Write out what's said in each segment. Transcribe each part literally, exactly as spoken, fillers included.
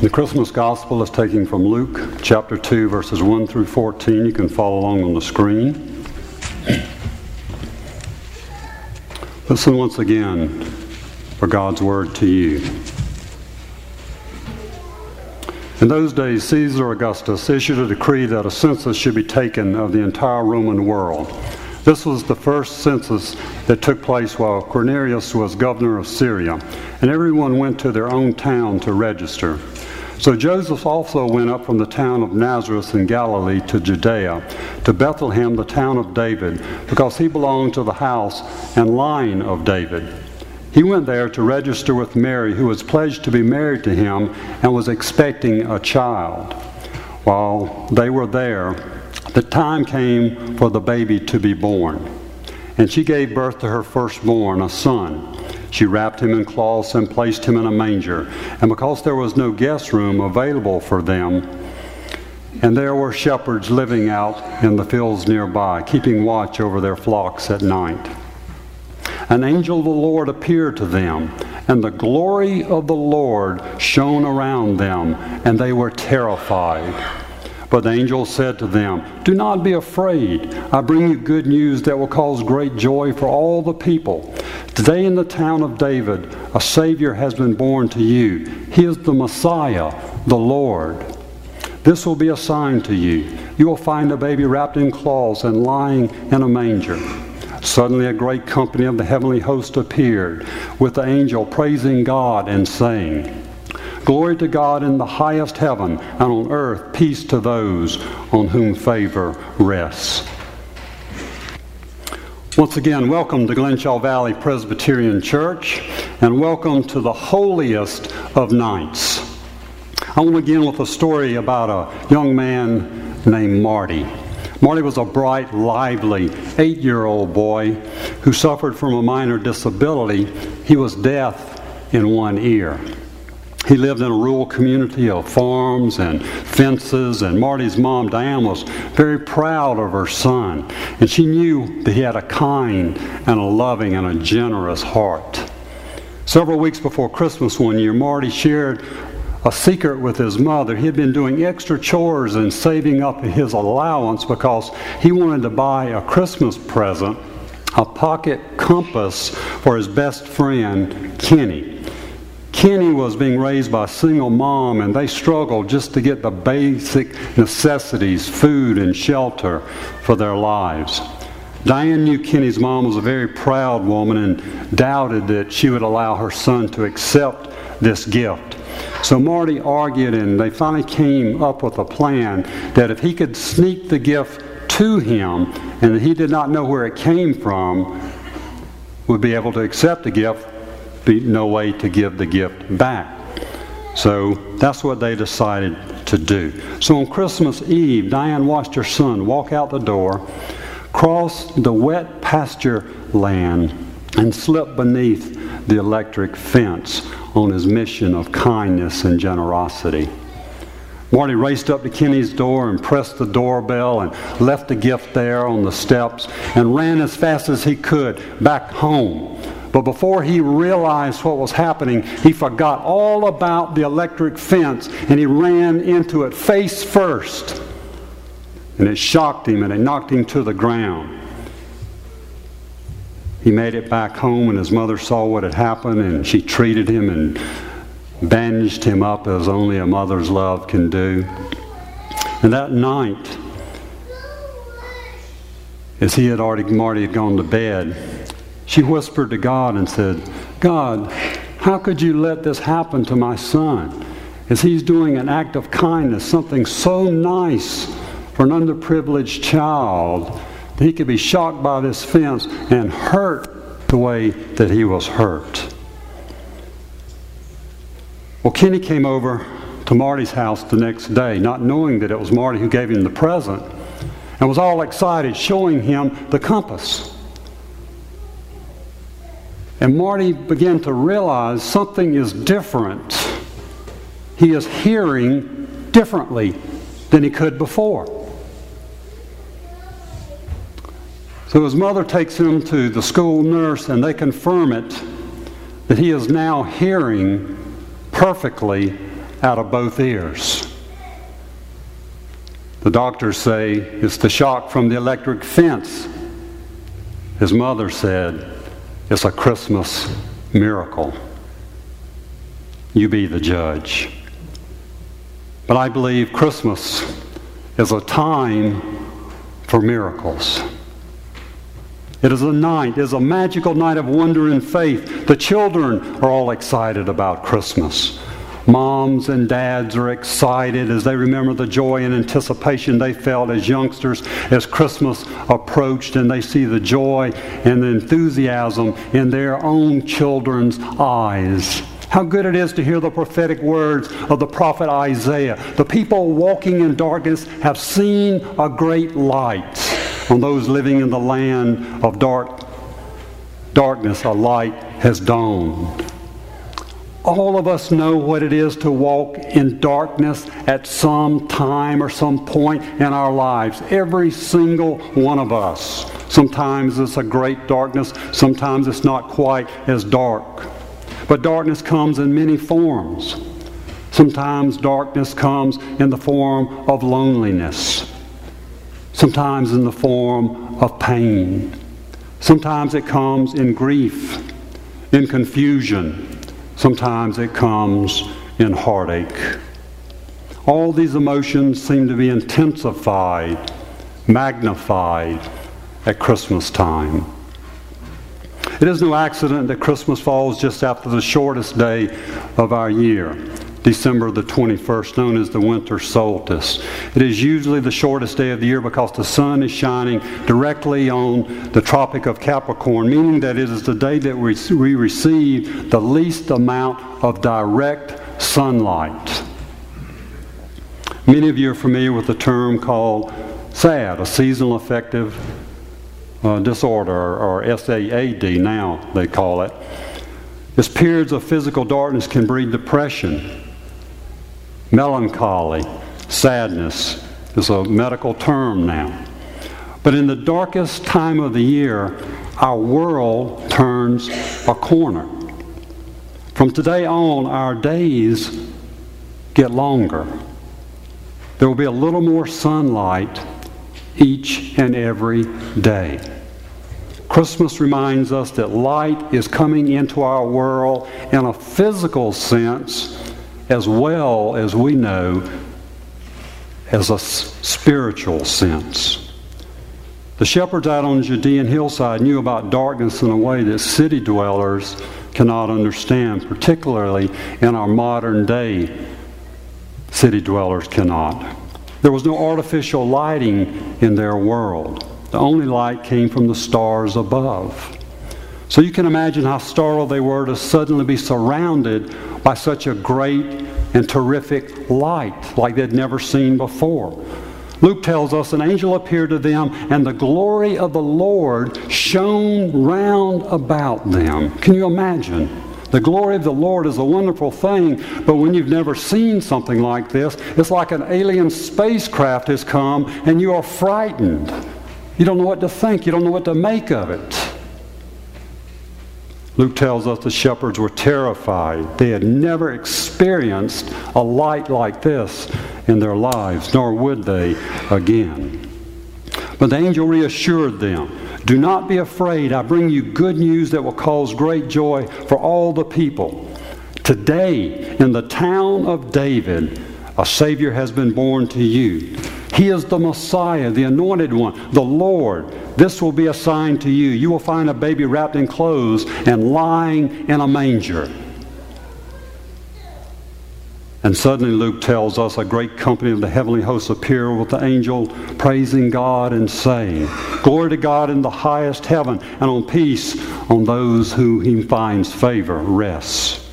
The Christmas Gospel is taken from Luke chapter two, verses one through fourteen. You can follow along on the screen. Listen once again for God's word to you. In those days, Caesar Augustus issued a decree that a census should be taken of the entire Roman world. This was the first census that took place while Quirinius was governor of Syria, and everyone went to their own town to register. So Joseph also went up from the town of Nazareth in Galilee to Judea, to Bethlehem, the town of David, because he belonged to the house and line of David. He went there to register with Mary, who was pledged to be married to him and was expecting a child. While they were there, the time came for the baby to be born, and she gave birth to her firstborn, a son. She wrapped him in cloths and placed him in a manger. And because there was no guest room available for them, and there were shepherds living out in the fields nearby, keeping watch over their flocks at night, an angel of the Lord appeared to them, and the glory of the Lord shone around them, and they were terrified. But the angel said to them, "Do not be afraid. I bring you good news that will cause great joy for all the people. Today in the town of David, a Savior has been born to you. He is the Messiah, the Lord. This will be a sign to you. You will find a baby wrapped in cloths and lying in a manger." Suddenly a great company of the heavenly host appeared, with the angel praising God and saying, "Glory to God in the highest heaven, and on earth peace to those on whom favor rests." Once again, welcome to Glenshaw Valley Presbyterian Church, and welcome to the holiest of nights. I want to begin with a story about a young man named Marty. Marty was a bright, lively, eight-year-old boy who suffered from a minor disability. He was deaf in one ear. He lived in a rural community of farms and fences, and Marty's mom, Diane, was very proud of her son, and she knew that he had a kind and a loving and a generous heart. Several weeks before Christmas one year, Marty shared a secret with his mother. He had been doing extra chores and saving up his allowance because he wanted to buy a Christmas present, a pocket compass for his best friend, Kenny. Kenny was being raised by a single mom, and they struggled just to get the basic necessities, food and shelter, for their lives. Diane knew Kenny's mom was a very proud woman and doubted that she would allow her son to accept this gift. So Marty argued, and they finally came up with a plan that if he could sneak the gift to him and that he did not know where it came from, would be able to accept the gift, be no way to give the gift back. So that's what they decided to do. So on Christmas Eve, Diane watched her son walk out the door, cross the wet pasture land, and slip beneath the electric fence on his mission of kindness and generosity. Marty raced up to Kenny's door and pressed the doorbell and left the gift there on the steps and ran as fast as he could back home. But before he realized what was happening, he forgot all about the electric fence, and he ran into it face first. And it shocked him, and it knocked him to the ground. He made it back home, and his mother saw what had happened, and she treated him and bandaged him up as only a mother's love can do. And that night, as he had already, Marty had gone to bed, she whispered to God and said, "God, how could you let this happen to my son? As he's doing an act of kindness, something so nice for an underprivileged child, that he could be shocked by this fence and hurt the way that he was hurt." Well, Kenny came over to Marty's house the next day, not knowing that it was Marty who gave him the present, and was all excited, showing him the compass. And Marty began to realize something is different. He is hearing differently than he could before. So his mother takes him to the school nurse, and they confirm it, that he is now hearing perfectly out of both ears. The doctors say it's the shock from the electric fence. His mother said it's a Christmas miracle. You be the judge. But I believe Christmas is a time for miracles. It is a night, it is a magical night of wonder and faith. The children are all excited about Christmas. Moms and dads are excited as they remember the joy and anticipation they felt as youngsters as Christmas approached, and they see the joy and the enthusiasm in their own children's eyes. How good it is to hear the prophetic words of the prophet Isaiah. The people walking in darkness have seen a great light. On those living in the land of dark darkness, a light has dawned. All of us know what it is to walk in darkness at some time or some point in our lives. Every single one of us. Sometimes it's a great darkness. Sometimes it's not quite as dark. But darkness comes in many forms. Sometimes darkness comes in the form of loneliness. Sometimes in the form of pain. Sometimes it comes in grief, in confusion. Sometimes it comes in heartache. All these emotions seem to be intensified, magnified at Christmas time. It is no accident that Christmas falls just after the shortest day of our year, December the twenty-first, known as the winter solstice. It is usually the shortest day of the year because the sun is shining directly on the Tropic of Capricorn, meaning that it is the day that we, we receive the least amount of direct sunlight. Many of you are familiar with the term called S A D, a seasonal affective uh, disorder, or S A A D now they call it. This periods of physical darkness can breed depression, melancholy, sadness is a medical term now. But in the darkest time of the year, our world turns a corner. From today on, our days get longer. There will be a little more sunlight each and every day. Christmas reminds us that light is coming into our world in a physical sense as well as we know as a spiritual sense. The shepherds out on the Judean hillside knew about darkness in a way that city dwellers cannot understand, particularly in our modern day city dwellers cannot. There was no artificial lighting in their world. The only light came from the stars above. So you can imagine how startled they were to suddenly be surrounded by such a great and terrific light like they'd never seen before. Luke tells us an angel appeared to them, and the glory of the Lord shone round about them. Can you imagine? The glory of the Lord is a wonderful thing, but when you've never seen something like this, it's like an alien spacecraft has come and you are frightened. You don't know what to think. You don't know what to make of it. Luke tells us the shepherds were terrified. They had never experienced a light like this in their lives, nor would they again. But the angel reassured them, "Do not be afraid. I bring you good news that will cause great joy for all the people. Today, in the town of David, a Savior has been born to you. He is the Messiah, the Anointed One, the Lord. This will be a sign to you. You will find a baby wrapped in clothes and lying in a manger." And suddenly Luke tells us a great company of the heavenly hosts appear with the angel praising God and saying, "Glory to God in the highest heaven, and on peace on those who he finds favor rests."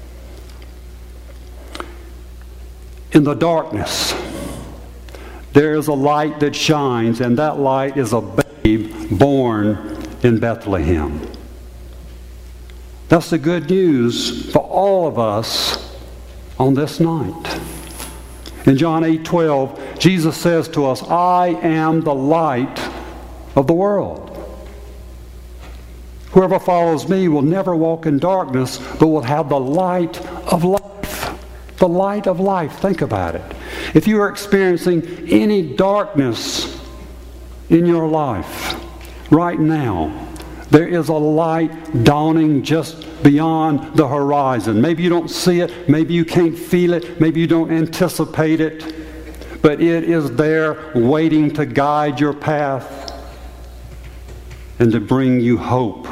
In the darkness, there is a light that shines, and that light is a babe born in Bethlehem. That's the good news for all of us on this night. In John eight twelve, Jesus says to us, "I am the light of the world. Whoever follows me will never walk in darkness, but will have the light of life." the light of life. Think about it. If you are experiencing any darkness in your life right now, there is a light dawning just beyond the horizon. Maybe you don't see it, maybe you can't feel it, maybe you don't anticipate it, but it is there waiting to guide your path and to bring you hope.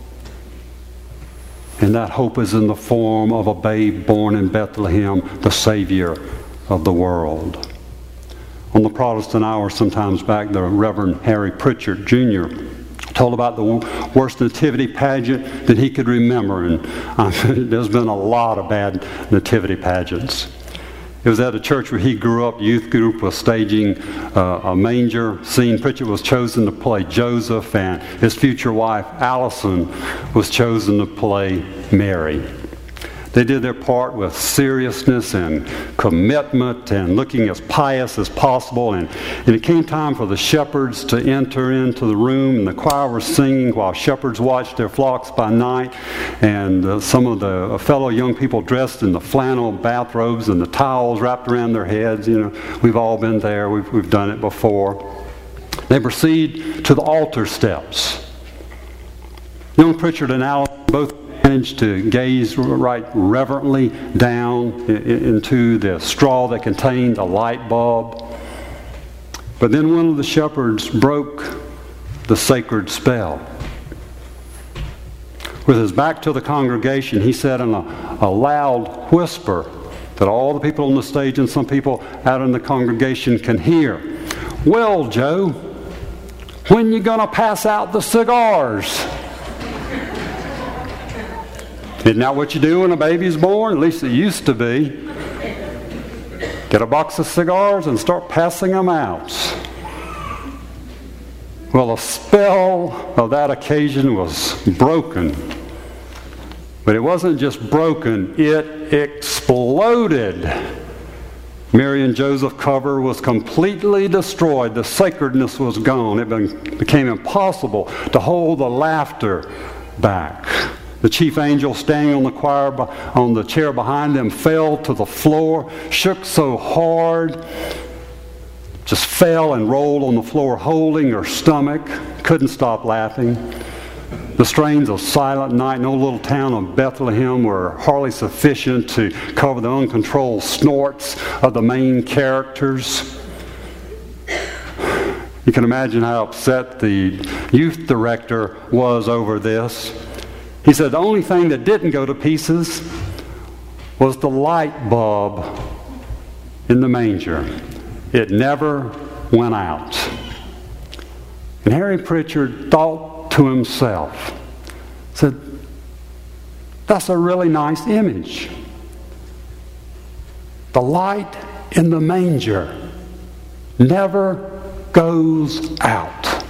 And that hope is in the form of a babe born in Bethlehem, the Savior of the world. On the Protestant Hour sometimes back, the Reverend Harry Pritchard Junior told about the worst nativity pageant that he could remember. And uh, there's been a lot of bad nativity pageants. It was at a church where he grew up. Youth group was staging uh, a manger scene. Pritchard was chosen to play Joseph, and his future wife, Allison, was chosen to play Mary. They did their part with seriousness and commitment and looking as pious as possible. And, and it came time for the shepherds to enter into the room, and the choir was singing while shepherds watched their flocks by night. And uh, some of the fellow young people dressed in the flannel bathrobes and the towels wrapped around their heads. You know, we've all been there. We've, we've done it before. They proceed to the altar steps. Young Pritchard and Allison both managed to gaze right reverently down into the straw that contained a light bulb. But then one of the shepherds broke the sacred spell. With his back to the congregation, he said in a, a loud whisper that all the people on the stage and some people out in the congregation can hear, "Well, Joe, when you gonna pass out the cigars?" Isn't that what you do when a baby's born? At least it used to be. Get a box of cigars and start passing them out. Well, the spell of that occasion was broken. But it wasn't just broken, it exploded. Mary and Joseph cover was completely destroyed. The sacredness was gone. It became impossible to hold the laughter back. The chief angel standing on the choir, on the chair behind them, fell to the floor, shook so hard, just fell and rolled on the floor, holding her stomach, couldn't stop laughing. The strains of Silent Night in the little town of Bethlehem were hardly sufficient to cover the uncontrolled snorts of the main characters. You can imagine how upset the youth director was over this. He said the only thing that didn't go to pieces was the light bulb in the manger. It never went out. And Harry Pritchard thought to himself, said, that's a really nice image. The light in the manger never goes out.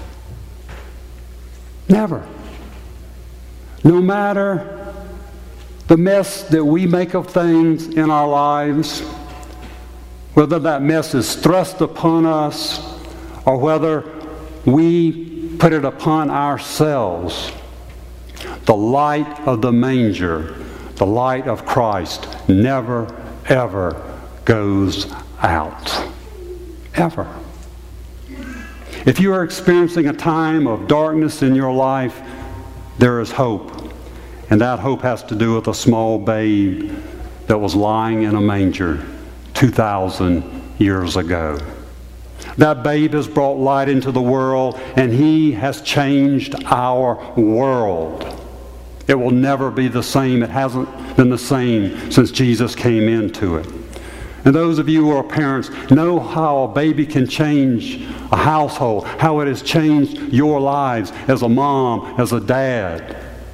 Never. No matter the mess that we make of things in our lives, whether that mess is thrust upon us or whether we put it upon ourselves, the light of the manger, the light of Christ, never, ever goes out. Ever. If you are experiencing a time of darkness in your life, there is hope. And that hope has to do with a small babe that was lying in a manger two thousand years ago. That babe has brought light into the world, and he has changed our world. It will never be the same. It hasn't been the same since Jesus came into it. And those of you who are parents know how a baby can change a household, how it has changed your lives as a mom, as a dad.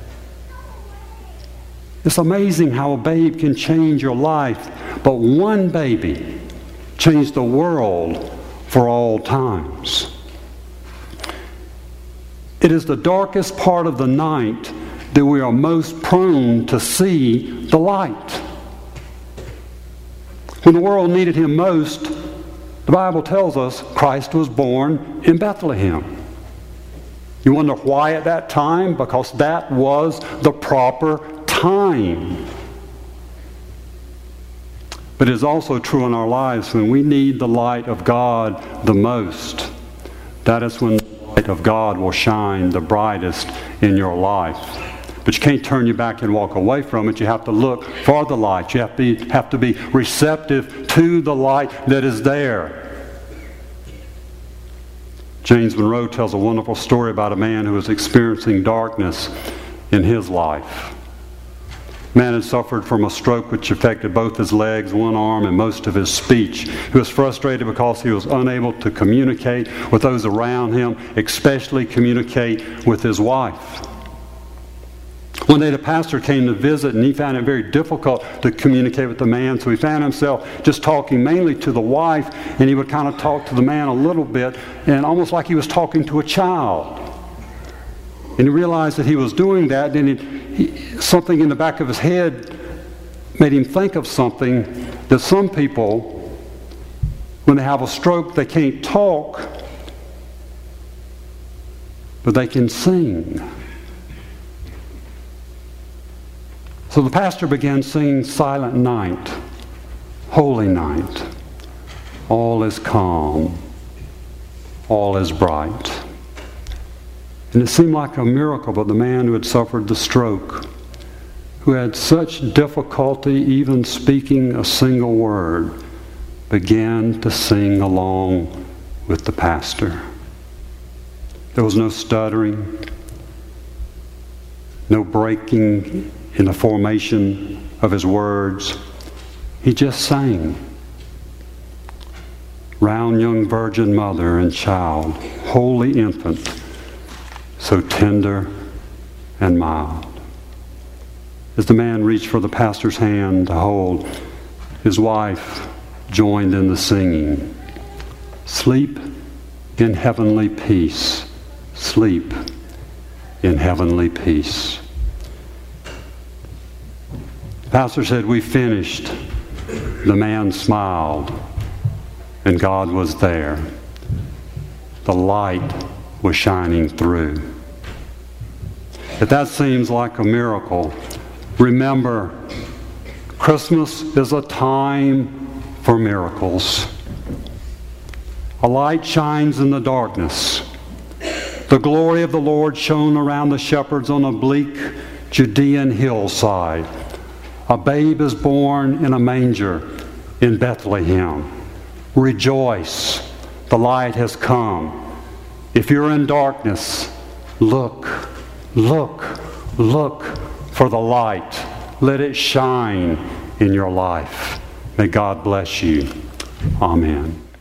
It's amazing how a babe can change your life, but one baby changed the world for all times. It is the darkest part of the night that we are most prone to see the light. When the world needed him most, the Bible tells us Christ was born in Bethlehem. You wonder why at that time? Because that was the proper time. But it is also true in our lives when we need the light of God the most. That is when the light of God will shine the brightest in your life. But you can't turn your back and walk away from it. You have to look for the light. You have to be, have to be receptive to the light that is there. James Monroe tells a wonderful story about a man who was experiencing darkness in his life. The man had suffered from a stroke which affected both his legs, one arm, and most of his speech. He was frustrated because he was unable to communicate with those around him, especially communicate with his wife. One day the pastor came to visit and he found it very difficult to communicate with the man, so he found himself just talking mainly to the wife, and he would kind of talk to the man a little bit, and almost like he was talking to a child. And he realized that he was doing that, and it, he, something in the back of his head made him think of something that some people, when they have a stroke, they can't talk, but they can sing. So the pastor began singing Silent Night, Holy Night. All is calm, all is bright. And it seemed like a miracle, but the man who had suffered the stroke, who had such difficulty even speaking a single word, began to sing along with the pastor. There was no stuttering, no breaking in the formation of his words. He just sang. Round young virgin mother and child, holy infant, so tender and mild. As the man reached for the pastor's hand to hold, his wife joined in the singing. Sleep in heavenly peace. Sleep in heavenly peace. The pastor said, "We finished." The man smiled, and God was there. The light was shining through. If that seems like a miracle, remember, Christmas is a time for miracles. A light shines in the darkness. The glory of the Lord shone around the shepherds on a bleak Judean hillside. A babe is born in a manger in Bethlehem. Rejoice, the light has come. If you're in darkness, look, look, look for the light. Let it shine in your life. May God bless you. Amen.